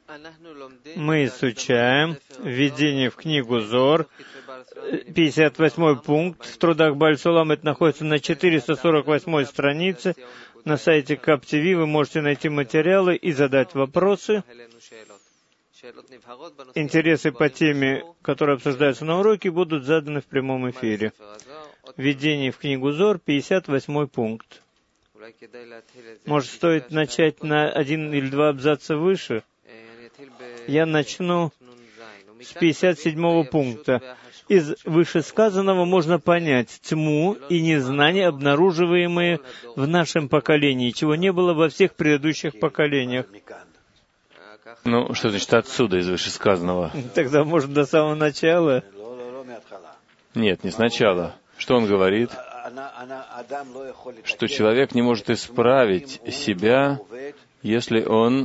Мы изучаем введение в книгу Зор, 58 пункт в трудах Бааль Сулам. Это находится на 448 странице. На сайте Кап ТВ вы можете найти материалы и задать вопросы. Интересы по теме, которые обсуждаются на уроке, будут заданы в прямом эфире. Введение в книгу Зор, 58 пункт. Может, стоит начать на 1 или 2 абзаца выше? Я начну с 57 пункта. Из вышесказанного можно понять тьму и незнание, обнаруживаемые в нашем поколении, чего не было во всех предыдущих поколениях. Ну, что значит отсюда, из вышесказанного? Тогда, может, до самого начала? Нет, не сначала. Что он говорит? Что человек не может исправить себя, если он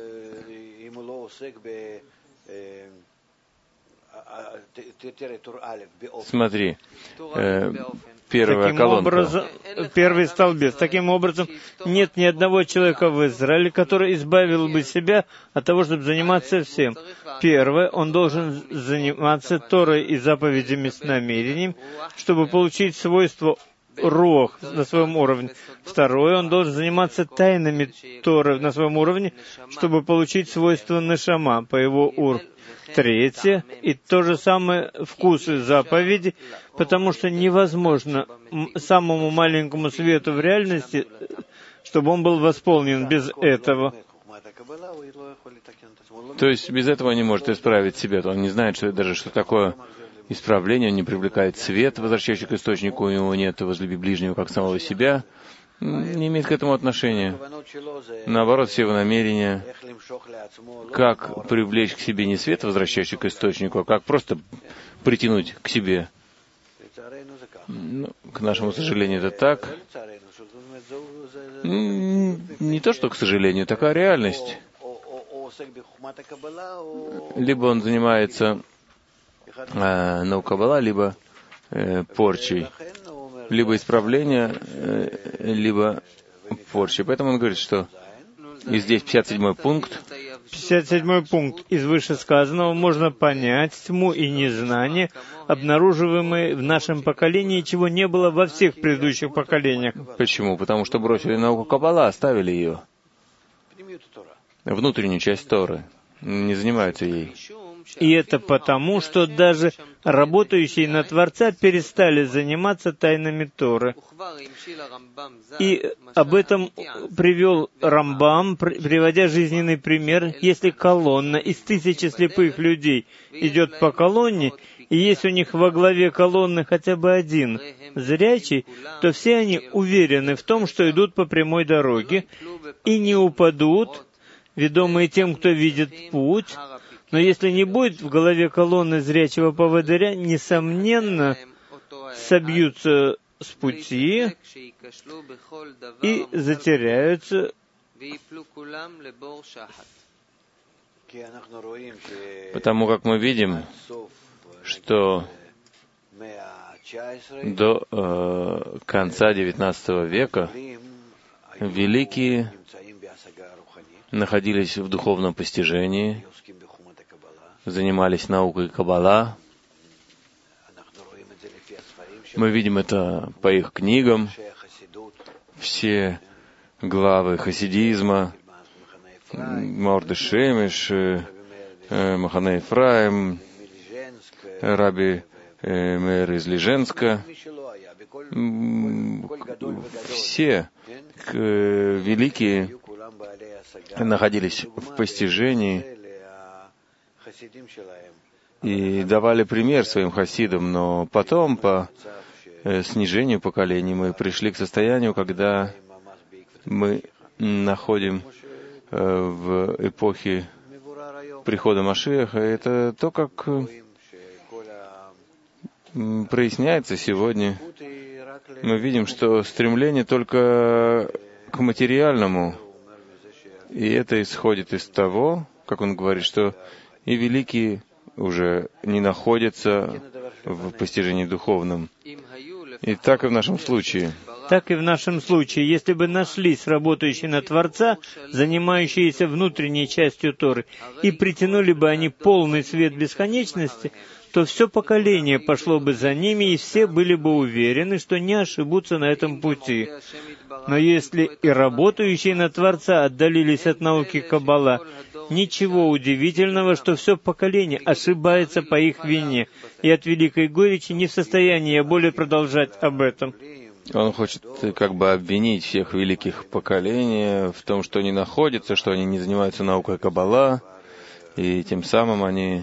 Смотри, первая колонка. Первый столбец. Таким образом, нет ни одного человека в Израиле, который избавил бы себя от того, чтобы заниматься всем. Первое, он должен заниматься Торой и заповедями с намерением, чтобы получить свойство Руах на своем уровне. Второе, он должен заниматься тайнами Торы на своем уровне, чтобы получить свойство Нешама по его уровню. Третье, и то же самое вкусы заповеди, потому что невозможно самому маленькому свету в реальности, чтобы он был восполнен без этого. То есть без этого не может исправить себя. Он не знает, что такое исправление, он не привлекает свет, возвращающий к источнику, у него нет возлюби ближнего как самого себя, не имеет к этому отношения. Наоборот, все его намерения, как привлечь к себе не свет, возвращающий к источнику, а как просто притянуть к себе. Ну, к нашему сожалению, это так. Не то, что к сожалению, такая реальность. Либо он занимается наукой Каббала, либо порчей. Либо исправление, либо порча. Поэтому он говорит, что и здесь 57 пункт. 57 пункт из вышесказанного можно понять тьму и незнание, обнаруживаемые в нашем поколении, чего не было во всех предыдущих поколениях. Почему? Потому что бросили науку Каббала, оставили ее. Внутреннюю часть Торы. Не занимаются ей. И это потому, что даже работающие на Творца перестали заниматься тайнами Торы. И об этом привел Рамбам, приводя жизненный пример. Если колонна из 1000 слепых людей идет по колонне, и есть у них во главе колонны хотя бы один зрячий, то все они уверены в том, что идут по прямой дороге, и не упадут, ведомые тем, кто видит путь. Но если не будет в голове колонны зрячего поводыря, несомненно, собьются с пути и затеряются. Потому как мы видим, что до конца XIX века великие находились в духовном постижении, занимались наукой Каббала. Мы видим это по их книгам. Все главы хасидизма, Маор Шемеш, Махане Ефраим, Раби Меир из Лиженска, все великие находились в постижении и давали пример своим хасидам, но потом, по снижению поколений, мы пришли к состоянию, когда мы находим в эпохе прихода Машиаха, это то, как проясняется сегодня. Мы видим, что стремление только к материальному, и это исходит из того, как он говорит, что и великие уже не находятся в постижении духовном. И так и в нашем случае. Так и в нашем случае, если бы нашлись работающие на Творца, занимающиеся внутренней частью Торы, и притянули бы они полный свет бесконечности, то все поколение пошло бы за ними, и все были бы уверены, что не ошибутся на этом пути. Но если и работающие на Творца отдалились от науки Каббала, ничего удивительного, что все поколение ошибается по их вине, и от великой горечи не в состоянии более продолжать об этом. Он хочет как бы обвинить всех великих поколений в том, что они находятся, что они не занимаются наукой Каббала, и тем самым они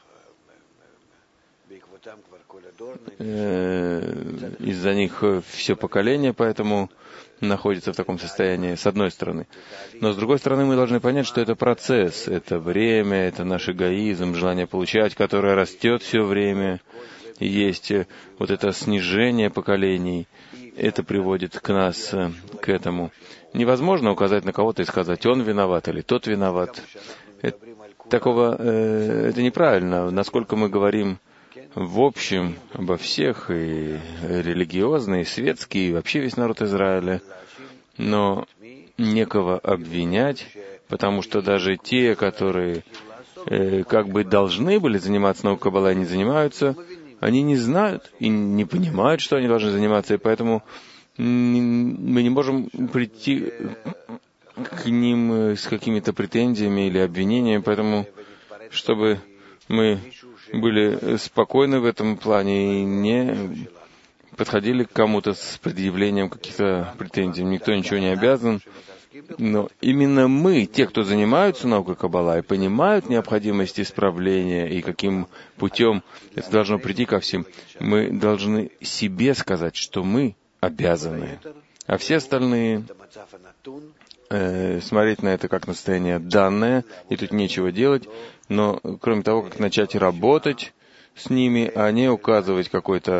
из-за них все поколение, поэтому находится в таком состоянии, с одной стороны. Но с другой стороны, мы должны понять, что это процесс, это время, это наш эгоизм, желание получать, которое растет все время. Есть вот это снижение поколений, это приводит к нас к этому. Невозможно указать на кого-то и сказать, он виноват или тот виноват. Это неправильно. Насколько мы говорим в общем обо всех, и религиозные, и светские, и вообще весь народ Израиля, но некого обвинять, потому что даже те, которые как бы должны были заниматься наукой Каббала, не занимаются, они не знают и не понимают, что они должны заниматься, и поэтому мы не можем прийти к ним с какими-то претензиями или обвинениями, поэтому, чтобы мы были спокойны в этом плане и не подходили к кому-то с предъявлением каких-то претензий. Никто ничего не обязан. Но именно мы, те, кто занимаются наукой Каббала и понимают необходимость исправления и каким путем это должно прийти ко всем, мы должны себе сказать, что мы обязаны. А все остальные смотреть на это как на состояние данное, и тут нечего делать, но кроме того, как начать работать с ними, а не указывать какой-то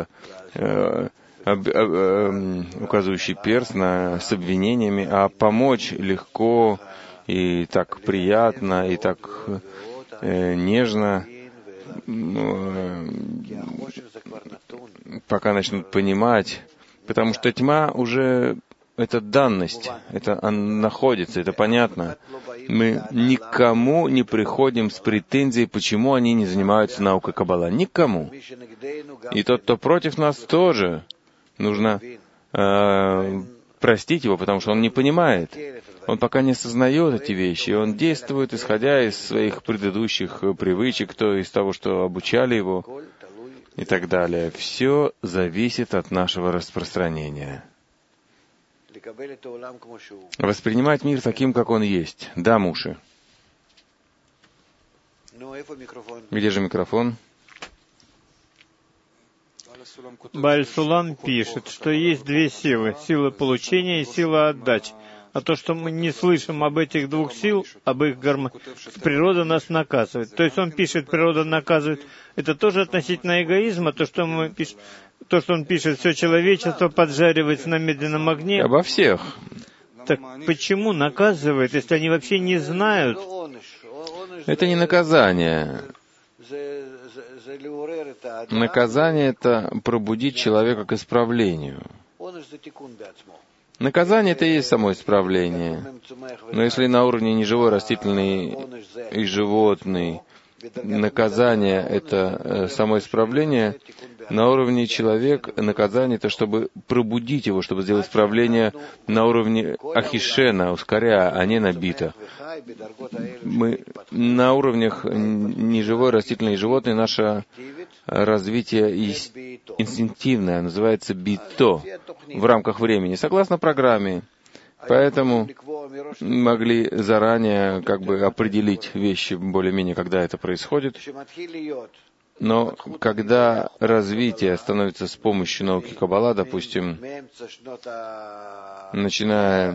указывающий перст с обвинениями, а помочь легко и так приятно, и так нежно, пока начнут понимать, потому что тьма уже это данность, это она находится, это понятно. Мы никому не приходим с претензией, почему они не занимаются наукой Каббала. Никому. И тот, кто против нас, тоже нужно простить его, потому что он не понимает. Он пока не осознает эти вещи, он действует, исходя из своих предыдущих привычек, то из того, что обучали его, и так далее. Все зависит от нашего распространения. Воспринимать мир таким, как он есть. Да, Муши. Где же микрофон? Бааль Сулам пишет, что есть две силы. Сила получения и сила отдачи. А то, что мы не слышим об этих двух сил, об их природа нас наказывает. То есть он пишет, природа наказывает. Это тоже относительно эгоизма, то, что он пишет, все человечество поджаривается на медленном огне. Обо всех. Так почему наказывает, если они вообще не знают? Это не наказание. Наказание — это пробудить человека к исправлению. Наказание — это и есть само исправление. Но если на уровне неживой, растительный и животный наказание — это само исправление, на уровне человека наказание — это чтобы пробудить его, чтобы сделать исправление на уровне ахишена, ускоряя, а не набита. Мы на уровнях неживой, растительной и животной наше развитие инстинктивное, называется бито, в рамках времени, согласно программе. Поэтому могли заранее как бы определить вещи более-менее, когда это происходит. Но когда развитие становится с помощью науки Каббала, допустим, начиная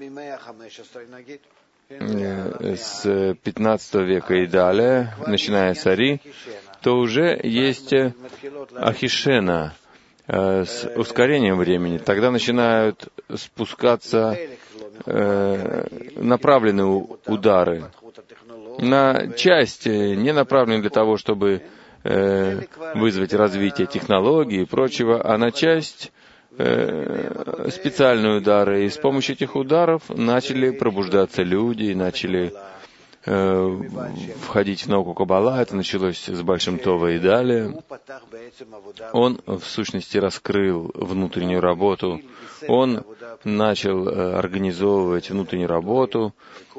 с 15 века и далее, начиная с Ари, то уже есть ахишена с ускорением времени. Тогда начинают спускаться направленные удары на часть, не направленные для того, чтобы вызвать развитие технологий и прочего, а на часть специальные удары. И с помощью этих ударов начали пробуждаться люди, начали входить в науку Каббала. Это началось с Большим Това и далее. Он, в сущности, раскрыл внутреннюю работу. Он начал организовывать внутреннюю работу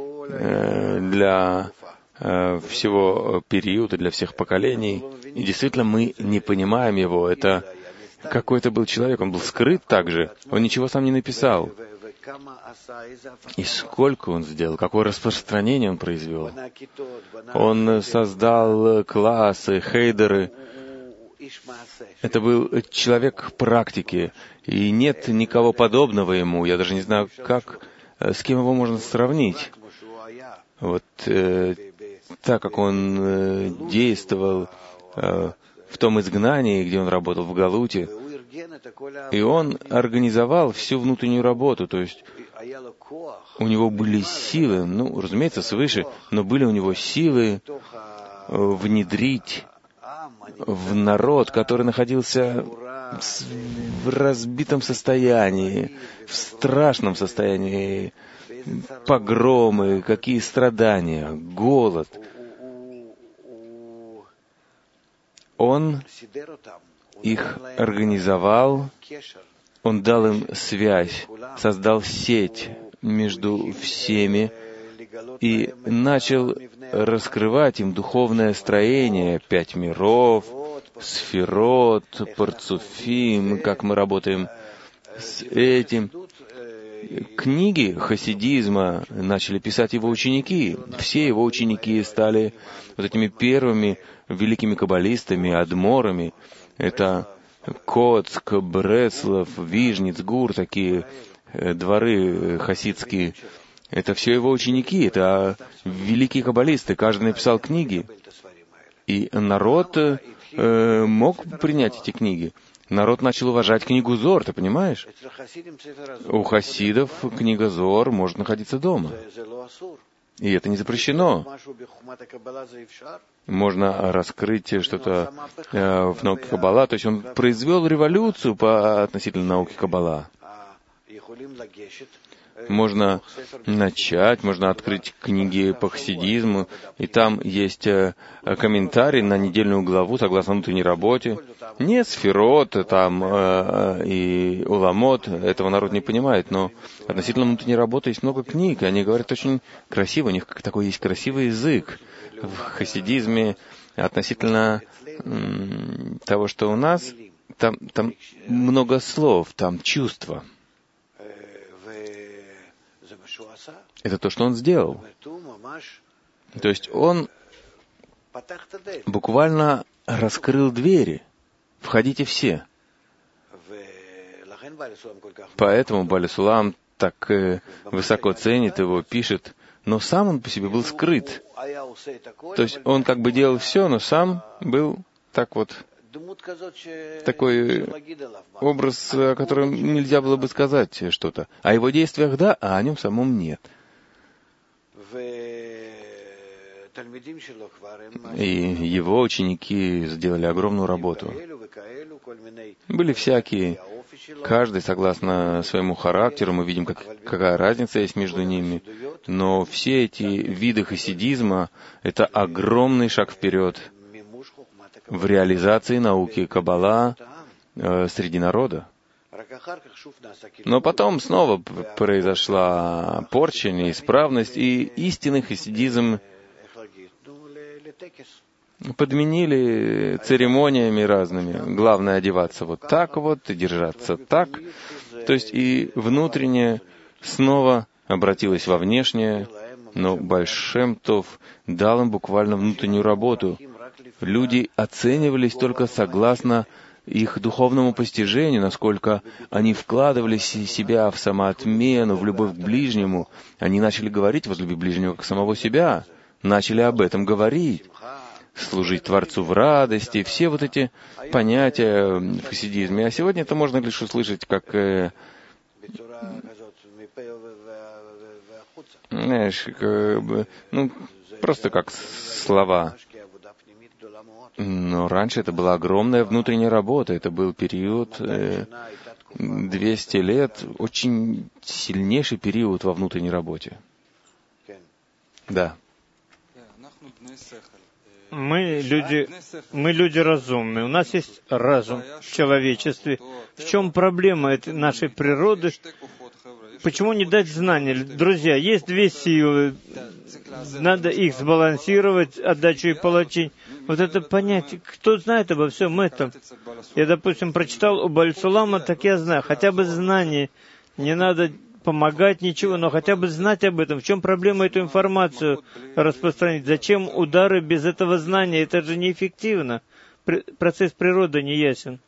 для всего периода, для всех поколений. И действительно, мы не понимаем его. Это какой-то был человек, он был скрыт также. Он ничего сам не написал. И сколько он сделал, какое распространение он произвел. Он создал классы, хейдеры. Это был человек практики, и нет никого подобного ему. Я даже не знаю, с кем его можно сравнить. Вот так как он действовал в том изгнании, где он работал в Галуте, и он организовал всю внутреннюю работу, то есть у него были силы, разумеется, свыше, но были у него силы внедрить в народ, который находился в разбитом состоянии, в страшном состоянии, погромы, какие страдания, голод. Он их организовал, он дал им связь, создал сеть между всеми и начал раскрывать им духовное строение, 5 миров, сферот, парцуфим, как мы работаем с этим. Книги хасидизма начали писать его ученики. Все его ученики стали вот этими первыми великими каббалистами, адморами. Это Коцк, Бреслов, Вижниц, Гур, такие дворы хасидские. Это все его ученики, это великие каббалисты. Каждый написал книги. И народ мог принять эти книги. Народ начал уважать книгу Зор, ты понимаешь? У хасидов книга Зор может находиться дома. И это не запрещено. Можно раскрыть что-то в науке Каббала. То есть он произвел революцию относительно науки Каббала. Можно начать, можно открыть книги по хасидизму, и там есть комментарий на недельную главу согласно внутренней работе. Нет сферот там и уламот, этого народ не понимает, но относительно внутренней работы есть много книг, и они говорят очень красиво, у них такой есть красивый язык в хасидизме относительно того, что у нас, там много слов, там чувства. Это то, что он сделал. То есть он буквально раскрыл двери. Входите все. Поэтому Бали Сулам так высоко ценит его, пишет, но сам он по себе был скрыт. То есть он как бы делал все, но сам был так вот, такой образ, о котором нельзя было бы сказать что-то. О его действиях да, а о нем самом нет. И его ученики сделали огромную работу. Были всякие, каждый согласно своему характеру, мы видим, какая разница есть между ними. Но все эти виды хасидизма — это огромный шаг вперед в реализации науки Каббала среди народа. Но потом снова произошла порча, неисправность, и истинный хасидизм подменили церемониями разными. Главное одеваться вот так вот и держаться так. То есть и внутреннее снова обратилось во внешнее, но Бааль Шем Тов дал им буквально внутреннюю работу. Люди оценивались только согласно их духовному постижению, насколько они вкладывали себя в самоотмену, в любовь к ближнему. Они начали говорить «возлюби ближнего как самого себя», начали об этом говорить, служить Творцу в радости, все вот эти понятия в хасидизме. А сегодня это можно лишь услышать как, знаешь, просто как слова. Но раньше это была огромная внутренняя работа, это был период 200 лет — очень сильнейший период во внутренней работе. Да. Мы люди разумные. У нас есть разум в человечестве. В чем проблема этой нашей природы? Почему не дать знания? Друзья, есть две силы. Надо их сбалансировать, отдачу и получить. Вот это понятие. Кто знает обо всем этом? Я, допустим, прочитал у Бальсулама, так я знаю. Хотя бы знание. Не надо помогать ничего, но хотя бы знать об этом. В чем проблема эту информацию распространить? Зачем удары без этого знания? Это же неэффективно. Процесс природы не ясен.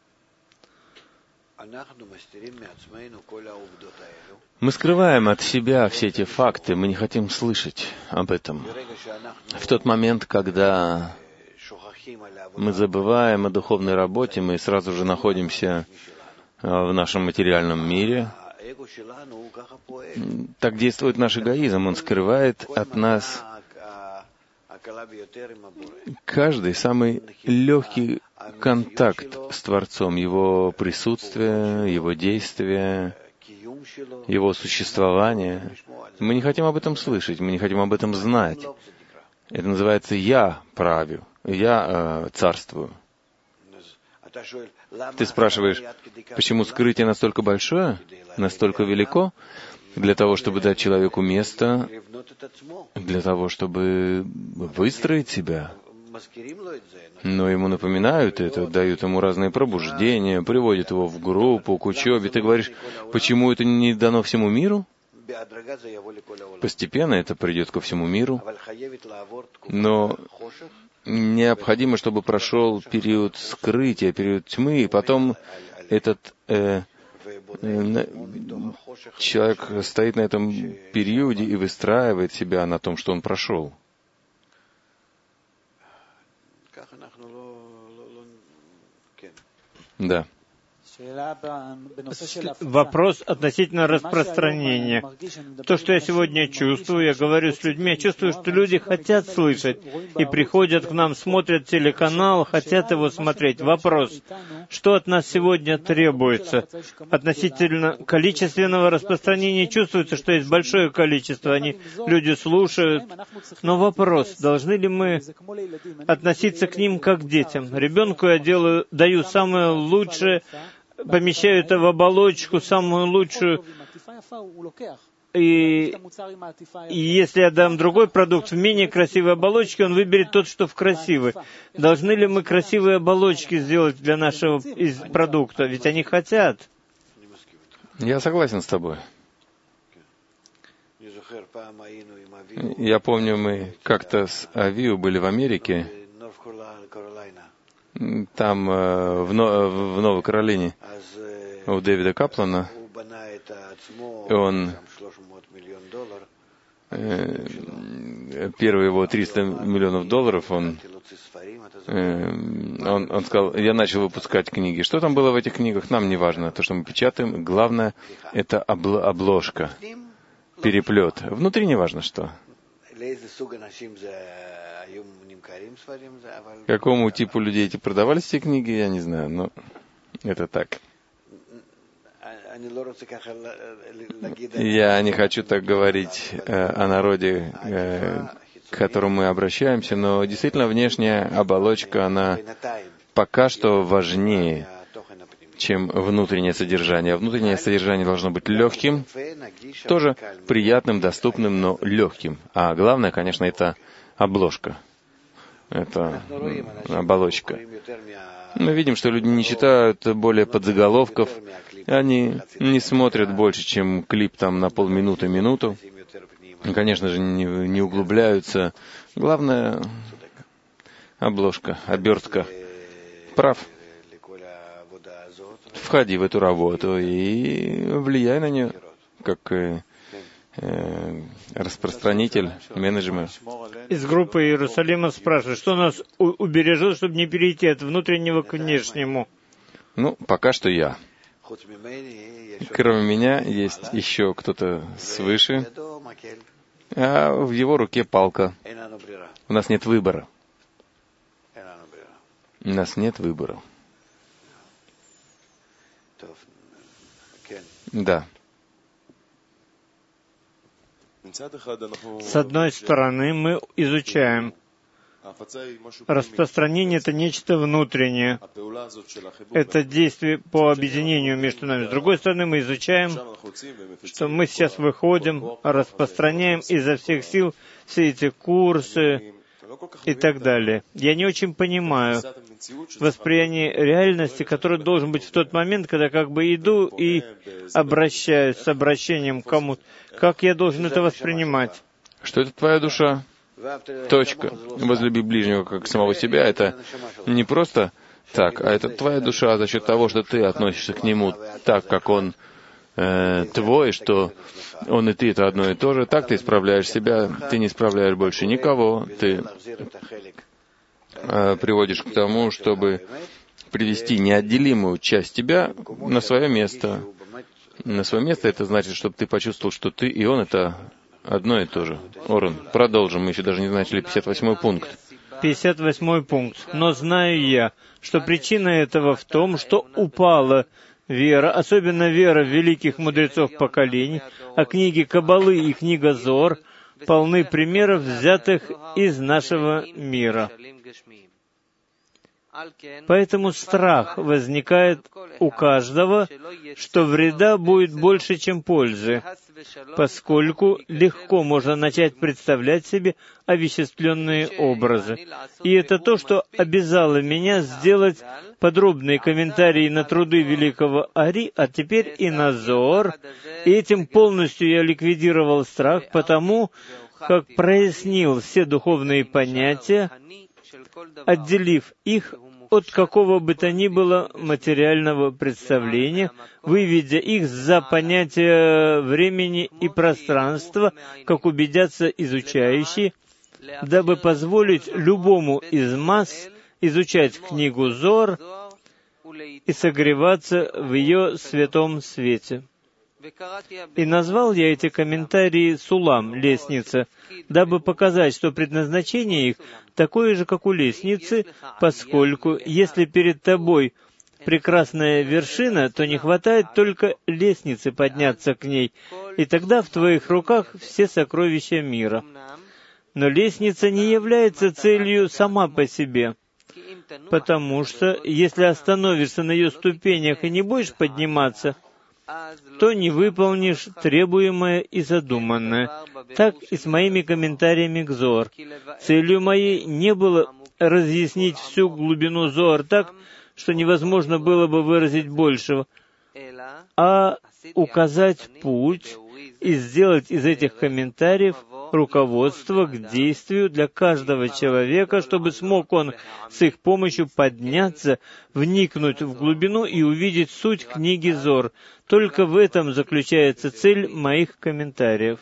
Мы скрываем от себя все эти факты, мы не хотим слышать об этом. В тот момент, когда мы забываем о духовной работе, мы сразу же находимся в нашем материальном мире. Так действует наш эгоизм, он скрывает от нас каждый самый легкий контакт с Творцом, Его присутствие, Его действие, Его существование. Мы не хотим об этом слышать, мы не хотим об этом знать. Это называется «я правю», «я царствую». Ты спрашиваешь, почему скрытие настолько большое, настолько велико? Для того, чтобы дать человеку место, для того, чтобы выстроить себя. Но ему напоминают это, дают ему разные пробуждения, приводят его в группу, к учебе. Ты говоришь, почему это не дано всему миру? Постепенно это придет ко всему миру, но необходимо, чтобы прошел период скрытия, период тьмы, и потом этот человек стоит на этом периоде и выстраивает себя на том, что он прошел. Да. Вопрос относительно распространения. То, что я сегодня чувствую, я говорю с людьми, я чувствую, что люди хотят слышать и приходят к нам, смотрят телеканал, хотят его смотреть. Вопрос, что от нас сегодня требуется? Относительно количественного распространения чувствуется, что есть большое количество, люди слушают. Но вопрос, должны ли мы относиться к ним как к детям? Ребенку я даю самое лучшее, помещаю это в оболочку, самую лучшую, и если я дам другой продукт в менее красивой оболочке, он выберет тот, что в красивой. Должны ли мы красивые оболочки сделать для нашего продукта? Ведь они хотят. Я согласен с тобой. Я помню, мы как-то с Авиу были в Америке, там, в Новой Каролине, у Дэвида Каплана. Он первые его $300 миллионов, он сказал, я начал выпускать книги. Что там было в этих книгах, нам не важно. То, что мы печатаем, главное, это обложка, переплет. Внутри не важно что. Какому типу людей эти продавались эти книги, я не знаю, но это так. Я не хочу так говорить о народе, к которому мы обращаемся, но действительно внешняя оболочка, она пока что важнее, чем внутреннее содержание. Внутреннее содержание должно быть легким, тоже приятным, доступным, но легким. А главное, конечно, это обложка. Это оболочка. Мы видим, что люди не читают более подзаголовков, они не смотрят больше, чем клип там на полминуты, минуту. И, конечно же, не углубляются. Главное — обложка, обертка. Прав. Входи в эту работу и влияй на нее, как распространитель, менеджмент. Из группы Иерусалима спрашивают, что нас убережет, чтобы не перейти от внутреннего к внешнему? Ну, пока что я. Кроме меня есть еще кто-то свыше, а в его руке палка. У нас нет выбора. У нас нет выбора. Да. С одной стороны, мы изучаем. Распространение — это нечто внутреннее. Это действие по объединению между нами. С другой стороны, мы изучаем, что мы сейчас выходим, распространяем изо всех сил все эти курсы и так далее. Я не очень понимаю восприятие реальности, которое должен быть в тот момент, когда как бы иду и обращаюсь с обращением к кому-то. Как я должен это воспринимать? Что это твоя душа? Точка. Возлюби ближнего как самого себя. Это не просто так, а это твоя душа за счет того, что ты относишься к нему так, как он твой, что он и ты — это одно и то же. Так ты исправляешь себя, ты не исправляешь больше никого. Ты приводишь к тому, чтобы привести неотделимую часть тебя на свое место. На свое место — это значит, чтобы ты почувствовал, что ты и он — это одно и то же. Орен, продолжим. Мы еще даже не начали 58-й пункт. 58-й пункт. «Но знаю я, что причина этого в том, что упала вера, особенно вера великих мудрецов поколений, а книги Каббалы и книга Зоар полны примеров, взятых из нашего мира. Поэтому страх возникает у каждого, что вреда будет больше, чем пользы, поскольку легко можно начать представлять себе овеществленные образы. И это то, что обязало меня сделать подробные комментарии на труды великого Ари, а теперь и на Зоар, и этим полностью я ликвидировал страх, потому как прояснил все духовные понятия, отделив их от какого бы то ни было материального представления, выведя их за понятия времени и пространства, как убедятся изучающие, дабы позволить любому из масс изучать книгу Зоар и согреваться в ее святом свете. И назвал я эти комментарии «Сулам», лестница, дабы показать, что предназначение их такое же, как у лестницы, поскольку, если перед тобой прекрасная вершина, то не хватает только лестницы подняться к ней, и тогда в твоих руках все сокровища мира. Но лестница не является целью сама по себе, потому что, если остановишься на ее ступенях и не будешь подниматься, то не выполнишь требуемое и задуманное. Так и с моими комментариями к Зоар. Целью моей не было разъяснить всю глубину Зоар так, что невозможно было бы выразить большего, а указать путь и сделать из этих комментариев руководство к действию для каждого человека, чтобы смог он с их помощью подняться, вникнуть в глубину и увидеть суть книги Зоар. Только в этом заключается цель моих комментариев.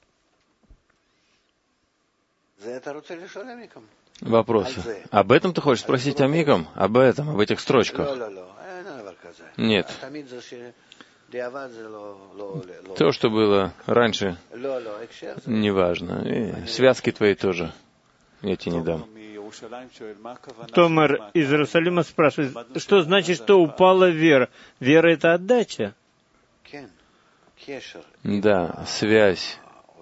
Вопрос. Об этом ты хочешь спросить Амиком? Об этом, об этих строчках? Нет. То, что было раньше, неважно. И связки твои тоже я тебе не дам. Томар из Иерусалима спрашивает, что значит, что упала вера? Вера — это отдача. Да, связь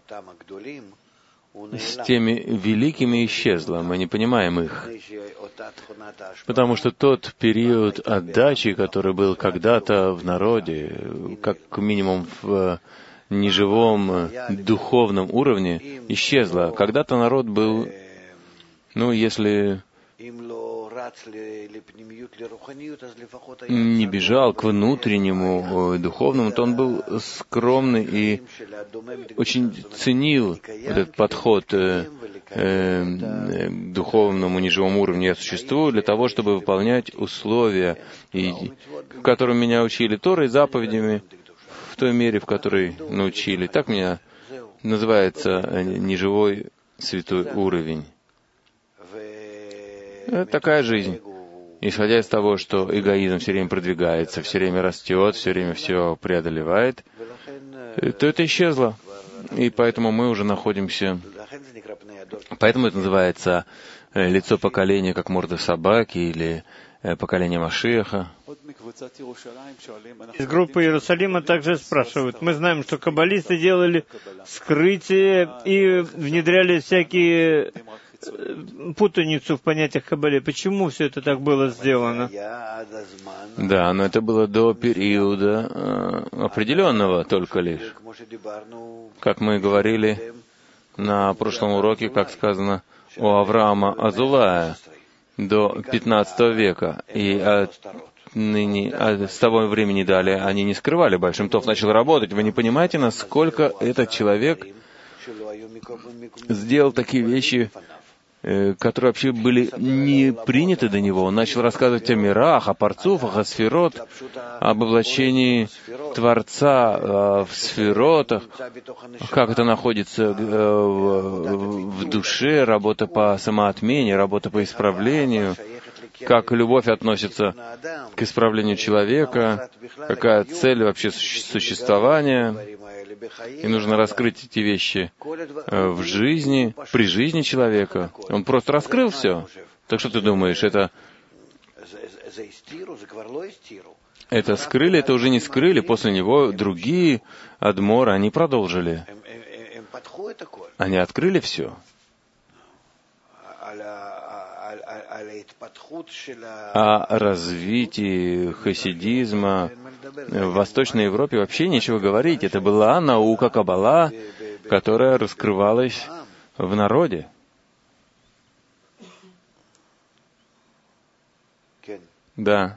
с теми великими исчезла, мы не понимаем их. Потому что тот период отдачи, который был когда-то в народе, как минимум в неживом духовном уровне, исчезла. Когда-то народ был, если не бежал к внутреннему духовному, то он был скромный и очень ценил этот подход к духовному неживому уровню. Я существую для того, чтобы выполнять условия, которым меня учили Торой, заповедями, в той мере, в которой научили. Так меня называется неживой святой уровень. Это такая жизнь. Исходя из того, что эгоизм все время продвигается, все время растет, все время все преодолевает, то это исчезло. И поэтому мы уже находимся... Поэтому это называется лицо поколения, как морда собаки, или поколения Машиаха. Из группы Иерусалима также спрашивают. Мы знаем, что каббалисты делали скрытие и внедряли всякие путаницу в понятиях Каббале. Почему все это так было сделано? Да, но это было до периода определенного только лишь. Как мы говорили на прошлом уроке, как сказано у Авраама Азулая, до 15 века. И с того времени далее они не скрывали. Баль Шем Тов начал работать. Вы не понимаете, насколько этот человек сделал такие вещи, которые вообще были не приняты до него. Он начал рассказывать о мирах, о парцуфах, о сферот, об облачении Творца в сферотах, как это находится в душе, работа по самоотмене, работа по исправлению, как любовь относится к исправлению человека, какая цель вообще существования. И нужно раскрыть эти вещи в жизни, при жизни человека. Он просто раскрыл все. Так что ты думаешь, это скрыли, это уже не скрыли, после него другие адморы, они продолжили. Они открыли все. О развитии хасидизма в Восточной Европе вообще нечего говорить. Это была наука Каббала, которая раскрывалась в народе. Да.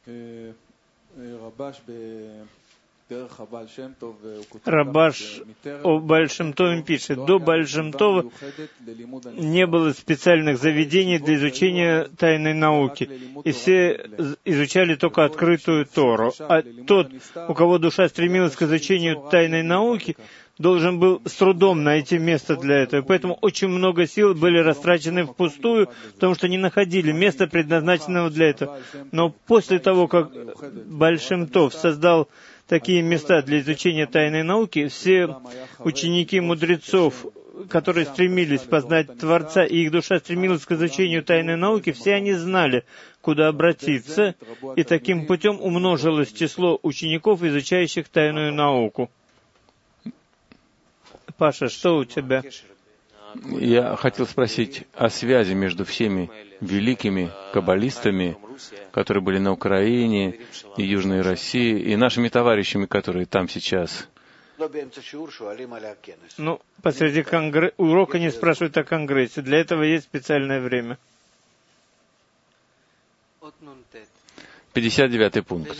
Рабаш о Баль Шем Тове пишет, до Баль Шем Това не было специальных заведений для изучения тайной науки, и все изучали только открытую Тору. А тот, у кого душа стремилась к изучению тайной науки, должен был с трудом найти место для этого. Поэтому очень много сил были растрачены впустую, потому что не находили места, предназначенного для этого. Но после того, как Баль Шем Тов создал такие места для изучения тайной науки, все ученики мудрецов, которые стремились познать Творца, и их душа стремилась к изучению тайной науки, все они знали, куда обратиться, и таким путем умножилось число учеников, изучающих тайную науку. Паша, что у тебя? Я хотел спросить о связи между всеми великими каббалистами, которые были на Украине и Южной России, и нашими товарищами, которые там сейчас. Ну, посреди урока не спрашивают о Конгрессе. Для этого есть специальное время. 59-й пункт.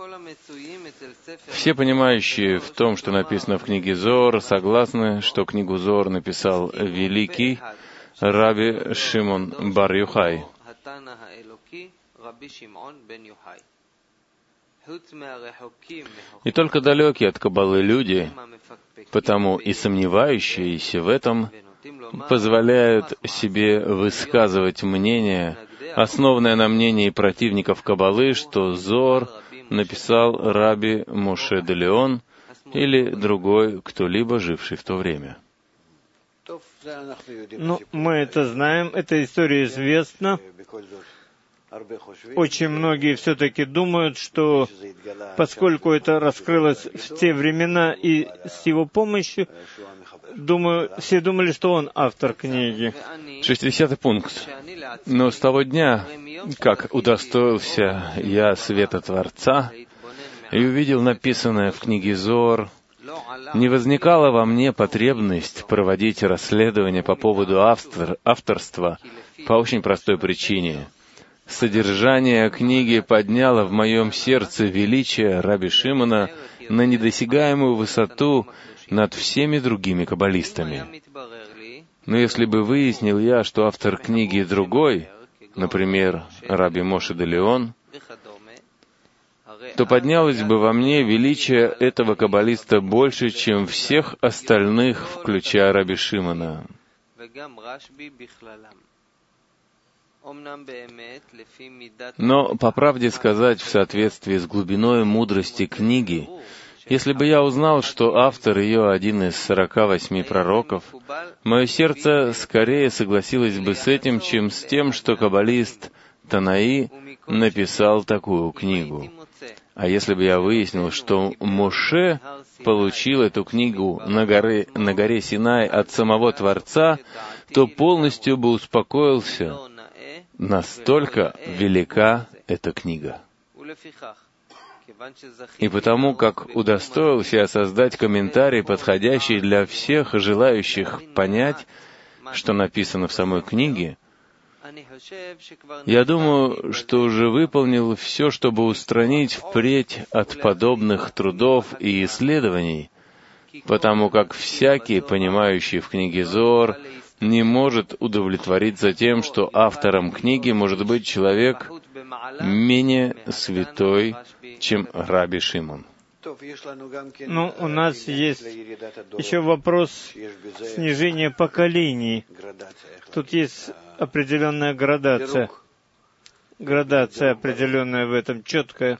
Все понимающие в том, что написано в книге Зоар, согласны, что книгу Зоар написал великий Раби Шимон бар Юхай. И только далекие от Каббалы люди, потому и сомневающиеся в этом, позволяют себе высказывать мнение, основанное на мнении противников Каббалы, что Зоар написал Раби Моше де Леон или другой кто-либо, живший в то время. Ну, мы это знаем, эта история известна. Очень многие все-таки думают, что поскольку это раскрылось в те времена и с его помощью, все думали, что он автор книги. 60-й пункт. Но с того дня, как удостоился я света Творца и увидел написанное в книге Зоар, не возникала во мне потребность проводить расследование по поводу авторства по очень простой причине. Содержание книги подняло в моем сердце величие Раби Шимона на недосягаемую высоту над всеми другими каббалистами. Но если бы выяснил я, что автор книги другой, например, Раби Моше де Леон, то поднялось бы во мне величие этого каббалиста больше, чем всех остальных, включая Раби Шимона. Но, по правде сказать, в соответствии с глубиной мудрости книги, если бы я узнал, что автор ее один из 48 пророков, мое сердце скорее согласилось бы с этим, чем с тем, что каббалист Танаи написал такую книгу. А если бы я выяснил, что Моше получил эту книгу на горе Синай от самого Творца, то полностью бы успокоился. Настолько велика эта книга. И потому, как удостоился я создать комментарий, подходящий для всех желающих понять, что написано в самой книге, я думаю, что уже выполнил все, чтобы устранить впредь от подобных трудов и исследований, потому как всякий, понимающий в книге Зоар, не может удовлетвориться тем, что автором книги может быть человек менее святой, чем Раби Шимон. Ну, у нас есть еще вопрос снижения поколений. Тут есть определенная градация. Градация определенная в этом, четкая.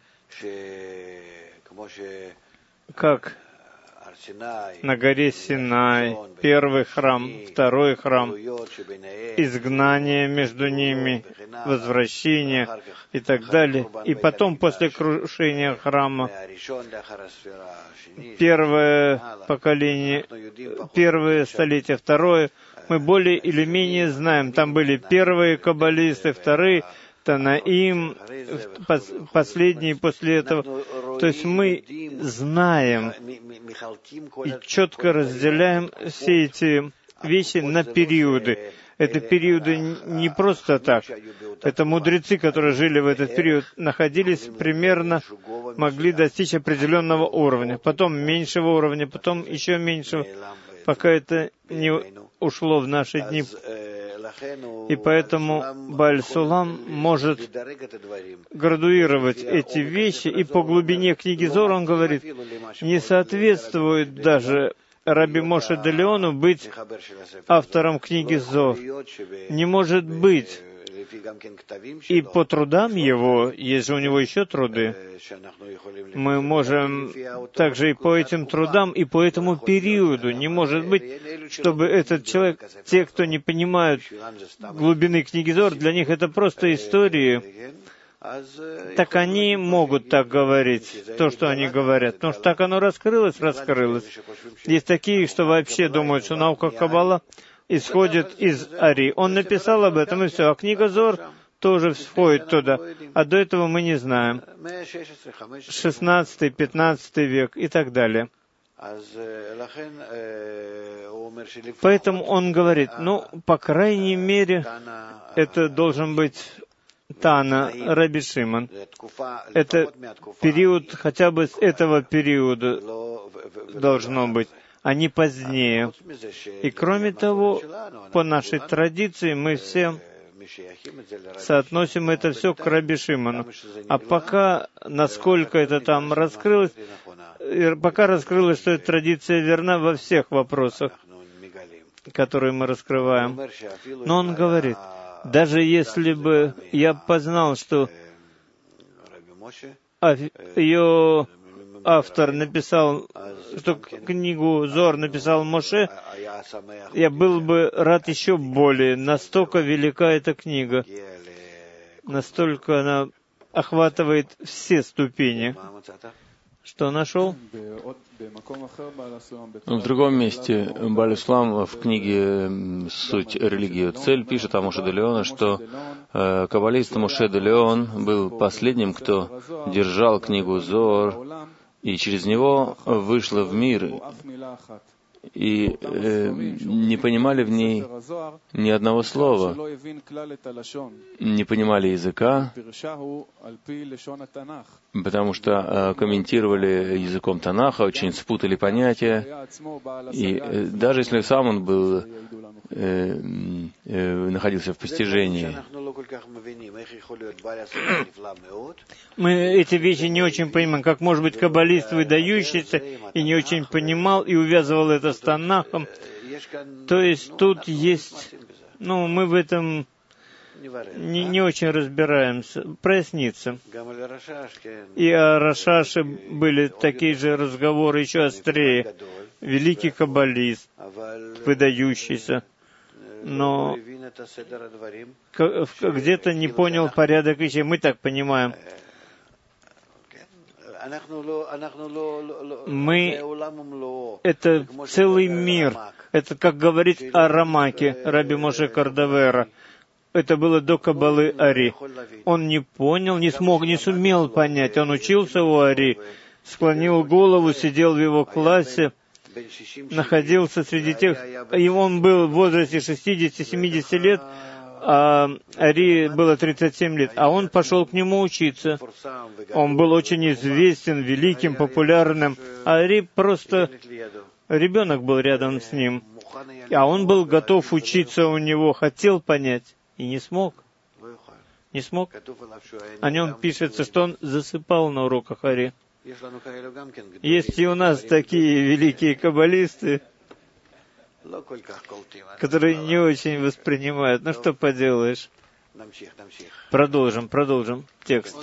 Как на горе Синай, первый храм, второй храм, изгнание между ними, возвращение и так далее. И потом, после крушения храма, первое поколение, первое столетие, второе, мы более или менее знаем. Там были первые каббалисты, вторые Танаим, последние после этого. То есть мы знаем и четко разделяем все эти вещи на периоды. Это периоды не просто так. Это мудрецы, которые жили в этот период, находились примерно, могли достичь определенного уровня, потом меньшего уровня, потом еще меньшего, пока это не ушло в наши дни. И поэтому Бааль Сулам может градуировать эти вещи, и по глубине книги Зоар он говорит, не соответствует даже Раби Моше де Леону быть автором книги Зоар. Не может быть. И по трудам его, есть же у него еще труды, мы можем также и по этим трудам, и по этому периоду. Не может быть, чтобы этот человек, те, кто не понимают глубины книги Зоар, для них это просто истории, так они могут так говорить, то, что они говорят. Потому что так оно раскрылось. Есть такие, что вообще думают, что наука Каббала исходит из Ари. Он написал об этом, и все. А книга Зоар тоже входит туда. А до этого мы не знаем. 16-15 век и так далее. Поэтому он говорит, по крайней мере, это должен быть Тана, Раби Шимон. Это период, хотя бы с этого периода должно быть, а не позднее. И кроме того, по нашей традиции, мы все соотносим это все к Раби Шимону. А пока, насколько это там раскрылось, пока раскрылось, что эта традиция верна во всех вопросах, которые мы раскрываем. Но он говорит, даже если бы я познал, что ее автор написал, что книгу Зоар написал Моше, я был бы рад еще более. Настолько велика эта книга, настолько она охватывает все ступени. Что нашел? В другом месте Бааль Сулам в книге «Суть религии. Цель» пишет о Моше де Леоне, что каббалист Моше де Леон был последним, кто держал книгу Зоар, и через него вышла в мир, и не понимали в ней ни одного слова, не понимали языка, потому что комментировали языком Танаха, очень спутали понятия, и даже если сам он был, находился в постижении. Мы эти вещи не очень понимаем, как может быть каббалист выдающийся, и не очень понимал, и увязывал это с Танахом. То есть тут есть, мы в этом не очень разбираемся, прояснится. И о Рашаше были такие же разговоры, еще острее. Великий каббалист, выдающийся. Но где-то не понял порядок вещей. Мы так понимаем. Мы — это целый мир. Это, как говорит о Рамаке, Раби Моше Кардавера. Это было до Каббалы Ари. Он не понял, не смог, не сумел понять. Он учился у Ари, склонил голову, сидел в его классе, находился среди тех... И он был в возрасте 60-70 лет, а Ари было 37 лет. А он пошел к нему учиться. Он был очень известен, великим, популярным. А Ари просто... Ребенок был рядом с ним. А он был готов учиться у него, хотел понять. И не смог. Не смог. О нем пишется, что он засыпал на уроках Ари. Есть и у нас такие великие каббалисты, которые не очень воспринимают. Ну что поделаешь? Продолжим текст.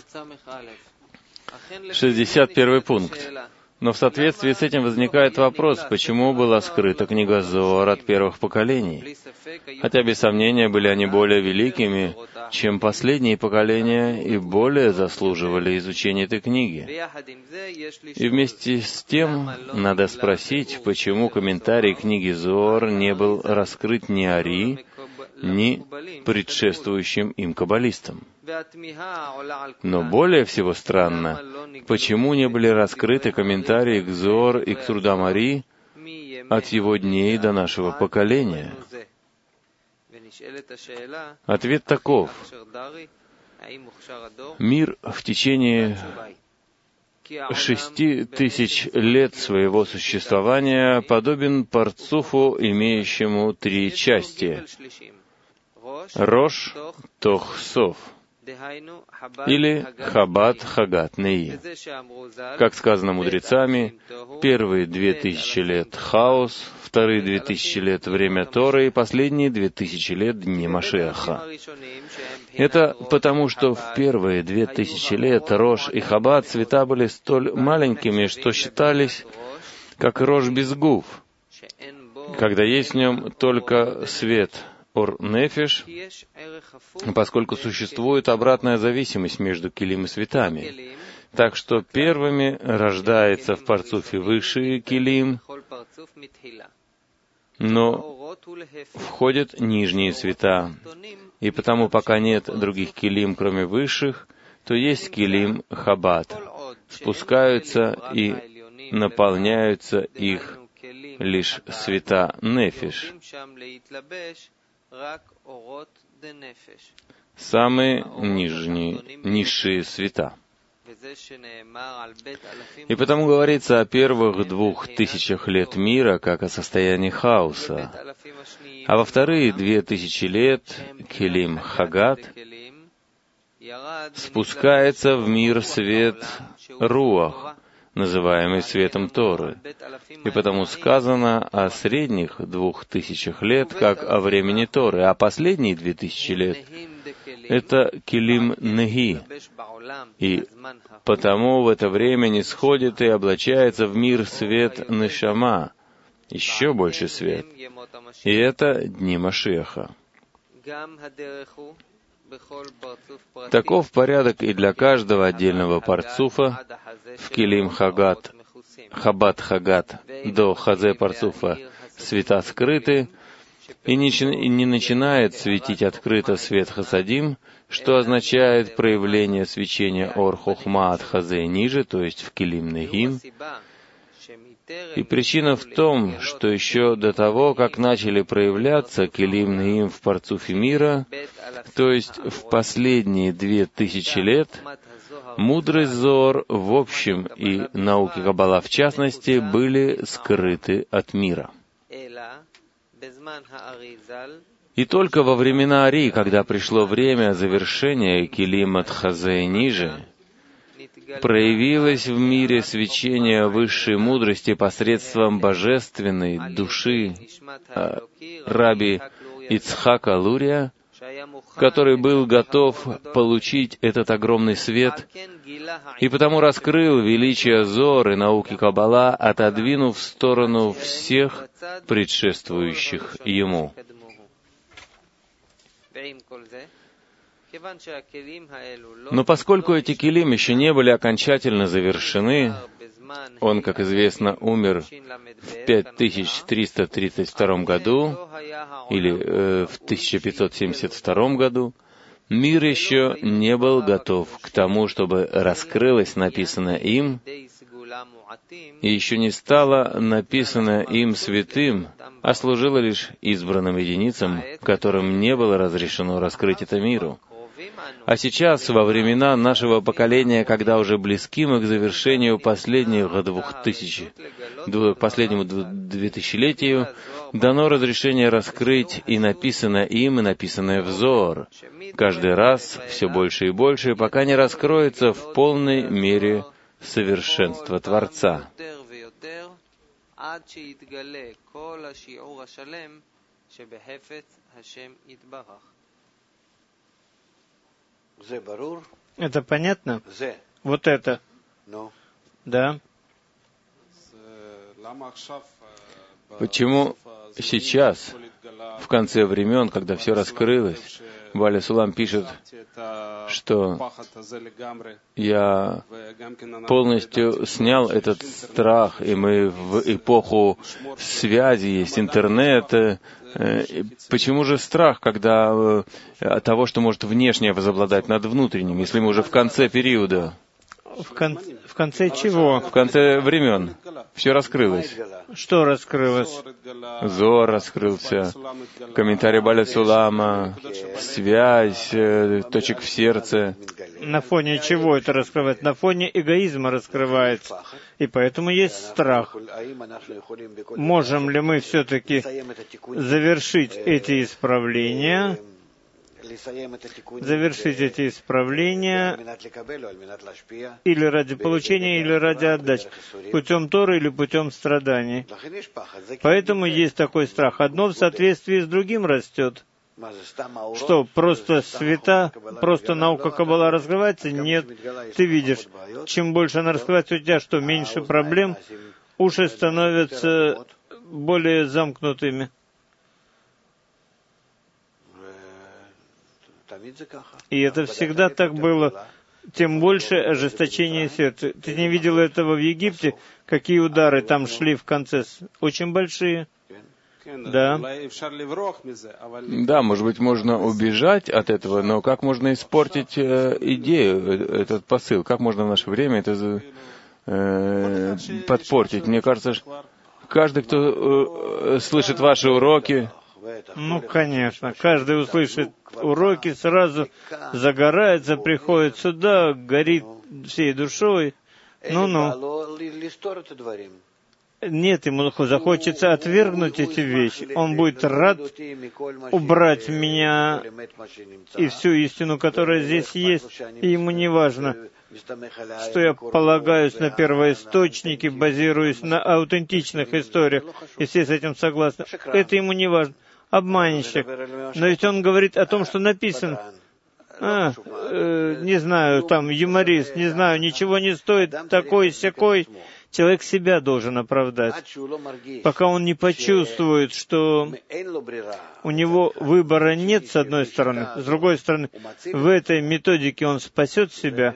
61 пункт. Но в соответствии с этим возникает вопрос, почему была скрыта книга Зоар от первых поколений? Хотя, без сомнения, были они более великими, чем последние поколения, и более заслуживали изучения этой книги. И вместе с тем, надо спросить, почему комментарий книги Зоар не был раскрыт ни Ари, ни предшествующим им каббалистам. Но более всего странно, почему не были раскрыты комментарии к Зоар и к трудам Ари от его дней до нашего поколения. Ответ таков. Мир в течение 6000 лет своего существования подобен парцуфу, имеющему 3 части. Рош, Тох, Сов. Или Хабад, Хагат, Неи. Как сказано мудрецами, первые 2000 лет — хаос, вторые 2000 лет — время Торы, и последние 2000 лет — дни Машиаха. Это потому, что в первые 2000 лет Рош и Хабад цвета были столь маленькими, что считались как Рош без гуф, когда есть в нем только свет Ор-Нефиш, поскольку существует обратная зависимость между килим и светами. Так что первыми рождается в парцуфе высшие килим, но входят нижние света. И потому, пока нет других килим, кроме высших, то есть килим Хабад. Спускаются и наполняются их лишь света Нефиш, самые низшие света. И потому говорится о первых 2000 лет мира, как о состоянии хаоса, а во вторые 2000 лет Келим Хагат спускается в мир свет Руах, называемый светом Торы. И потому сказано о средних 2000 лет, как о времени Торы, а последние 2000 лет — это Келим Неги. И потому в это время нисходит и облачается в мир свет Нешама, еще больше свет. И это дни Машиаха. Таков порядок и для каждого отдельного парцуфа в Келим Хагат, Хабад Хагат до Хазе парцуфа света скрыты, и не начинает светить открыто свет Хасадим, что означает проявление свечения Ор Хохма от Хазе ниже, то есть в Келим Негим. И причина в том, что еще до того, как начали проявляться Келим Негим в парцуфе мира, то есть в последние 2000 лет, мудрость Зоар в общем и науки Каббала в частности были скрыты от мира. И только во времена Ари, когда пришло время завершения Келим от Хазе ниже, проявилось в мире свечение высшей мудрости посредством божественной души Раби Ицхака Лурия, который был готов получить этот огромный свет, и потому раскрыл величие Зоар и науки Каббала, отодвинув в сторону всех предшествующих ему. Но поскольку эти келим еще не были окончательно завершены, он, как известно, умер в 5332 году или в 1572 году, мир еще не был готов к тому, чтобы раскрылось написанное им, и еще не стало написано им святым, а служило лишь избранным единицам, которым не было разрешено раскрыть это миру. А сейчас, во времена нашего поколения, когда уже близки мы к завершению последнего двухтысячелетию, дано разрешение раскрыть и написанное им, и написанное в Зоар, каждый раз все больше и больше, пока не раскроется в полной мере совершенство Творца. Это понятно? Вот это. Да. Почему сейчас, в конце времен, когда все раскрылось, Баля Сулам пишет, что я полностью снял этот страх, и мы в эпоху связи, есть интернет. Почему же страх, когда от того, что может внешнее возобладать над внутренним, если мы уже в конце периода? В конце чего? В конце времен. Все раскрылось. Что раскрылось? Зоар раскрылся, комментарий Баля Сулама, связь точек в сердце. На фоне чего это раскрывается? На фоне эгоизма раскрывается. И поэтому есть страх. Можем ли мы все-таки завершить эти исправления, или ради получения, или ради отдачи, путем Торы или путем страданий. Поэтому есть такой страх. Одно в соответствии с другим растет. Что, просто света, просто наука Каббала раскрывается? Нет. Ты видишь, чем больше она раскрывается, у тебя что, меньше проблем, уши становятся более замкнутыми. И это всегда так было. Тем больше ожесточение сердца. Ты не видел этого в Египте? Какие удары там шли в конце? Очень большие. Да. Да, может быть, можно убежать от этого, но как можно испортить идею, этот посыл? Как можно в наше время это подпортить? Мне кажется, каждый, кто слышит ваши уроки... Ну, конечно. Каждый услышит уроки, сразу загорается, приходит сюда, горит всей душой. Ну-ну. Нет, ему захочется отвергнуть эти вещи. Он будет рад убрать меня и всю истину, которая здесь есть. И ему не важно, что я полагаюсь на первоисточники, базируюсь на аутентичных историях, и все с этим согласны. Это ему не важно. Обманщик. Но ведь он говорит о том, что написано. Не знаю, там, юморист, не знаю, ничего не стоит, такой-сякой. Человек себя должен оправдать. Пока он не почувствует, что у него выбора нет, с одной стороны, с другой стороны, в этой методике он спасет себя,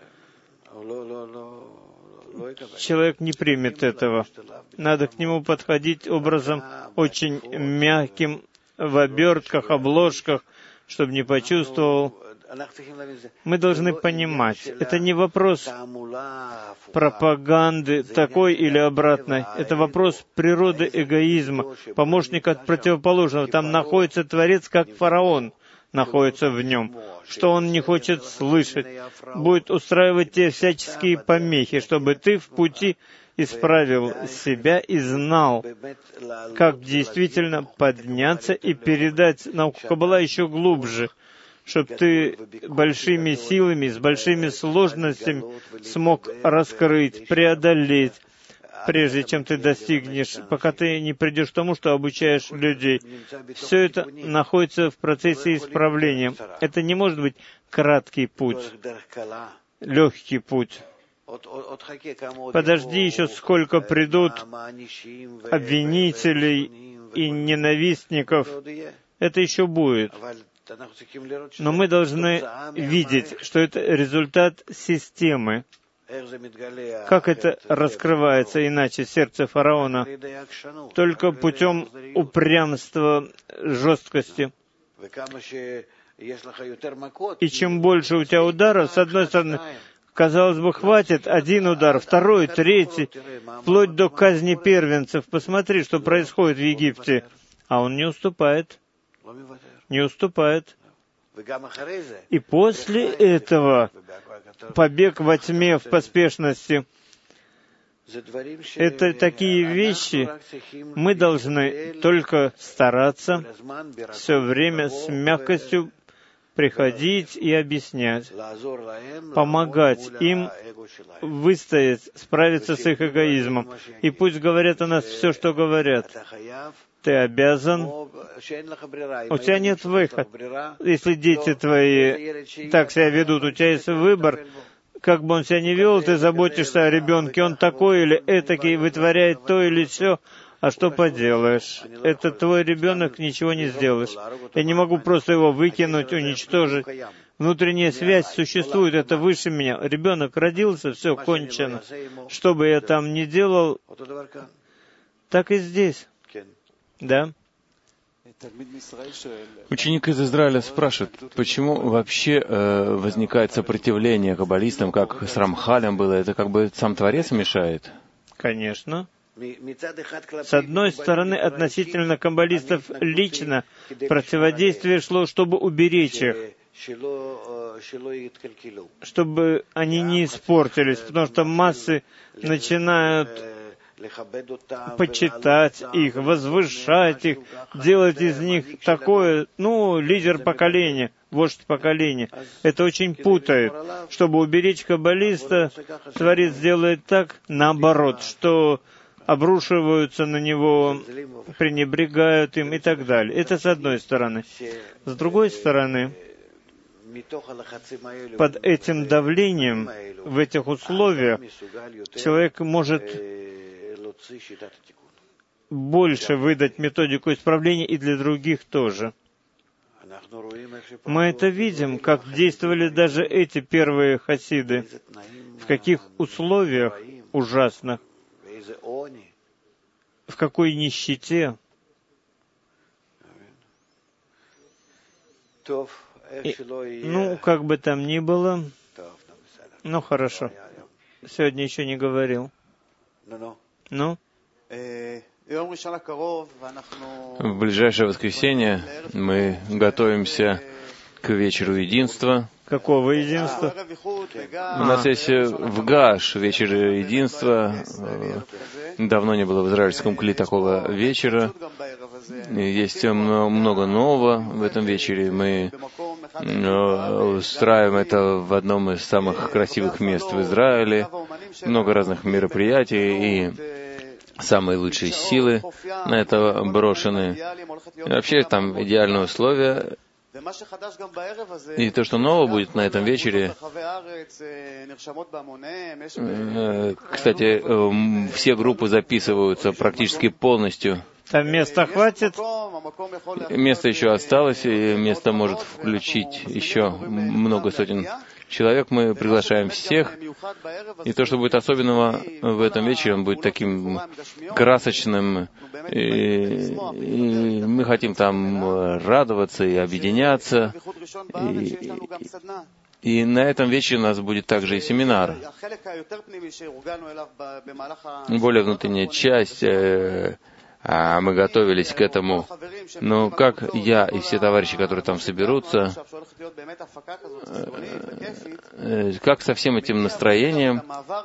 человек не примет этого. Надо к нему подходить образом очень мягким, в обертках, обложках, чтобы не почувствовал. Мы должны понимать, это не вопрос пропаганды такой или обратной. Это вопрос природы эгоизма, помощник от противоположного. Там находится Творец, как фараон находится в нем. Что он не хочет слышать, будет устраивать тебе всяческие помехи, чтобы ты в пути исправил себя и знал, как действительно подняться и передать науку Каббала еще глубже, чтобы ты большими силами, с большими сложностями смог раскрыть, преодолеть, прежде чем ты достигнешь, пока ты не придешь к тому, что обучаешь людей. Все это находится в процессе исправления. Это не может быть краткий путь, легкий путь. Подожди еще, сколько придут обвинителей и ненавистников. Это еще будет. Но мы должны видеть, что это результат системы. Как это раскрывается иначе сердце фараона? Только путем упрямства, жесткости. И чем больше у тебя ударов, с одной стороны, казалось бы, хватит один удар, второй, третий, вплоть до казни первенцев. Посмотри, что происходит в Египте. А он не уступает. Не уступает. И после этого побег во тьме, в поспешности. Это такие вещи, мы должны только стараться все время с мягкостью приходить и объяснять, помогать им выстоять, справиться с их эгоизмом. И пусть говорят о нас все, что говорят. Ты обязан, у тебя нет выхода. Если дети твои так себя ведут, у тебя есть выбор. Как бы он себя не вел, ты заботишься о ребенке, он такой или этакий, вытворяет то или все. А что поделаешь? Это твой ребенок, ничего не сделаешь. Я не могу просто его выкинуть, уничтожить. Внутренняя связь существует, это выше меня. Ребенок родился, все кончено. Что бы я там ни делал, так и здесь. Да? Ученик из Израиля спрашивает, почему вообще возникает сопротивление каббалистам, как с Рамхалем было? Это как бы сам Творец мешает? Конечно. С одной стороны, относительно каббалистов лично, противодействие шло, чтобы уберечь их, чтобы они не испортились, потому что массы начинают почитать их, возвышать их, делать из них такое, лидер поколения, вождь поколения. Это очень путает. Чтобы уберечь каббалиста, Творец делает так, наоборот, что обрушиваются на него, пренебрегают им и так далее. Это с одной стороны. С другой стороны, под этим давлением, в этих условиях, человек может больше выдать методику исправления и для других тоже. Мы это видим, как действовали даже эти первые хасиды, в каких условиях ужасных, в какой нищете. Как бы там ни было, хорошо. Сегодня еще не говорил. В ближайшее воскресенье мы готовимся к вечеру единства. Какого единства? У нас есть в Гаш вечер единства. Давно не было в израильском Кли такого вечера. Есть много нового в этом вечере. Мы устраиваем это в одном из самых красивых мест в Израиле. Много разных мероприятий и самые лучшие силы на это брошены. И вообще там идеальные условия. И то, что нового будет на этом вечере, кстати, все группы записываются практически полностью. Там места хватит? Место еще осталось, и место может включить еще много сотен человек. Мы приглашаем всех. И то, что будет особенного в этом вечере, он будет таким красочным. И мы хотим там радоваться и объединяться. И на этом вечере у нас будет также и семинар. Более внутренняя часть. Мы готовились к этому. Но как я и все товарищи, которые там соберутся, как со всем этим настроением,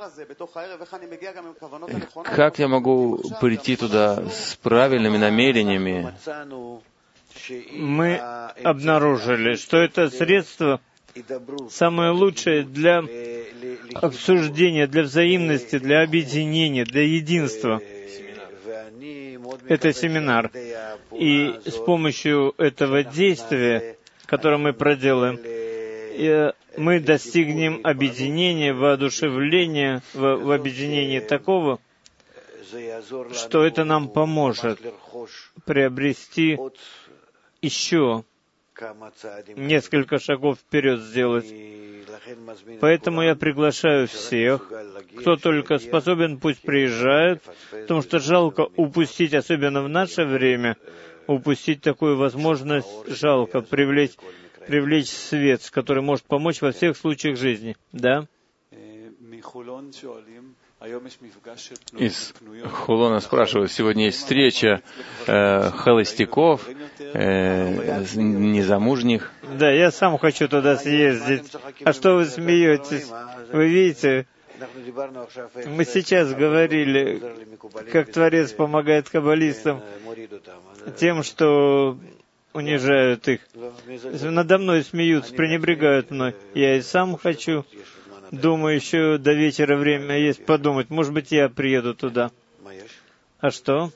как я могу прийти туда с правильными намерениями? Мы обнаружили, что это средство самое лучшее для обсуждения, для взаимности, для объединения, для единства. Это семинар. И с помощью этого действия, которое мы проделаем, мы достигнем объединения, воодушевления в объединении такого, что это нам поможет приобрести еще несколько шагов вперед сделать. Поэтому я приглашаю всех, кто только способен, пусть приезжает, потому что жалко упустить, особенно в наше время, упустить такую возможность, жалко привлечь свет, который может помочь во всех случаях жизни. Да? Из Хулона спрашивают, сегодня есть встреча холостяков, незамужних. Да, я сам хочу туда съездить. А что вы смеетесь? Вы видите, мы сейчас говорили, как Творец помогает каббалистам тем, что унижают их. Надо мной смеются, пренебрегают мной. Я и сам хочу. Думаю, еще до вечера время есть подумать. Может быть, я приеду туда. А что?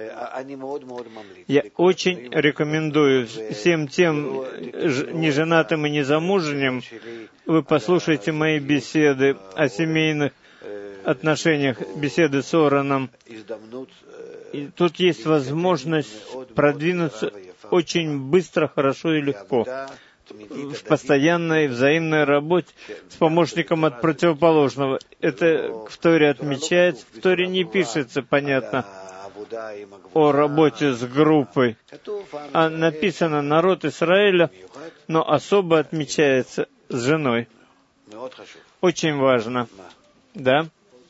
Я очень рекомендую всем тем неженатым и незамужним, вы послушайте мои беседы о семейных отношениях, беседы с Ораном. И тут есть возможность продвинуться очень быстро, хорошо и легко. В постоянной взаимной работе с помощником от противоположного. Это в Торе отмечается, в Торе не пишется, понятно, о работе с группой, а написано «народ Израиля», но особо отмечается с женой. Очень важно. Да?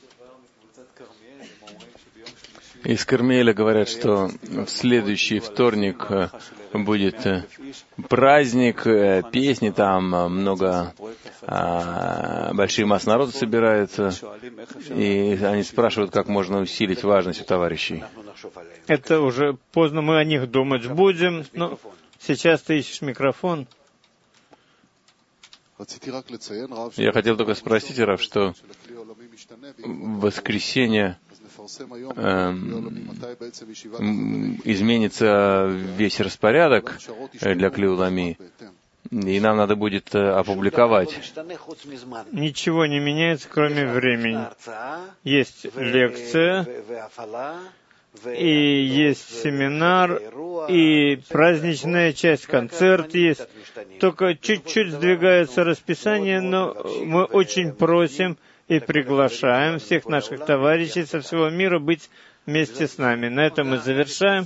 Из Кармеля говорят, что в следующий вторник будет праздник, песни, там много, большие массы народа собираются, и они спрашивают, как можно усилить важность у товарищей. Это уже поздно, мы о них думать будем, но сейчас ты ищешь микрофон. Я хотел только спросить, Рав, что в воскресенье изменится весь распорядок для Клеулами, и нам надо будет опубликовать. Ничего не меняется, кроме времени. Есть лекция, и есть семинар, и праздничная часть, концерт есть. Только чуть-чуть сдвигается расписание, но мы очень просим и приглашаем всех наших товарищей со всего мира быть вместе с нами. На этом мы завершаем.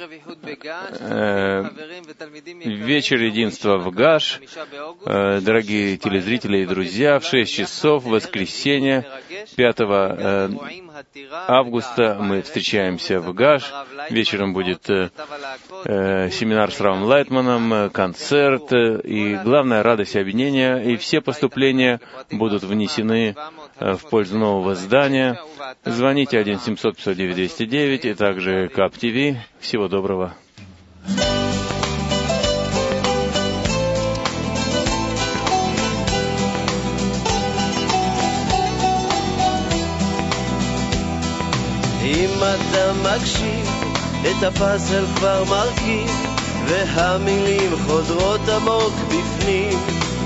Вечер единства в Гаш. Дорогие телезрители и друзья, в 6 часов, в воскресенье, 5 августа, мы встречаемся в Гаш. Вечером будет семинар с Равом Лайтманом, концерт, и главная радость объединения, и все поступления будут внесены в пользу нового здания. Звоните 1-700-509-209 и также КАП ТВ. Всего доброго. אם אתה מקשיב, את הפסל כבר מרכיב, והמילים חודרות עמוק בפנים,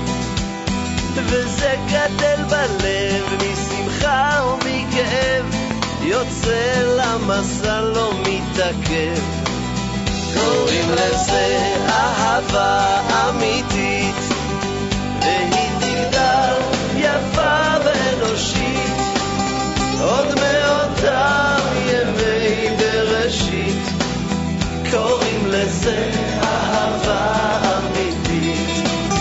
וזה גדל בלב משמחה ומכאב, יוצא למסע לא מתעכב. קוראים לזה אהבה אמיתית, והיא תגדל יפה ואנושית, עוד מאותם ימי בראשית. קוראים לזה אהבה אמיתית.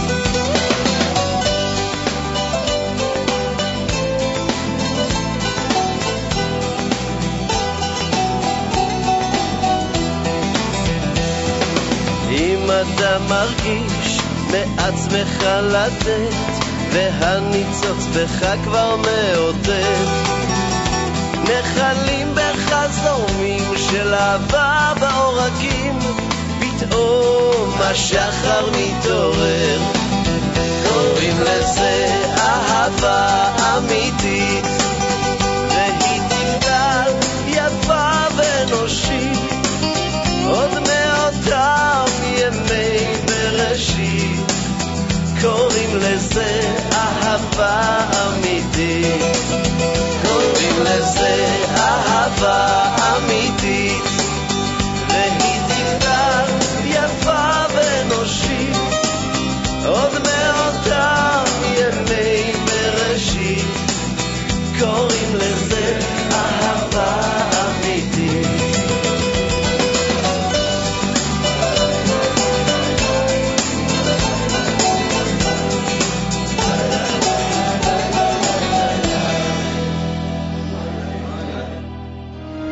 אם אתה מרגיש מעצמך לתת, והניצוץ בך כבר מאותת, נחלים בך זורמים של אהבה בעורקים, פתאום השחר מתעורר. קוראים לזה אהבה אמיתית, והיא תגדל יפה ואנושית, עוד מאותם ימי בראשית. קוראים לזה אהבה אמיתית, קוראים לזה אהבה אמיתית.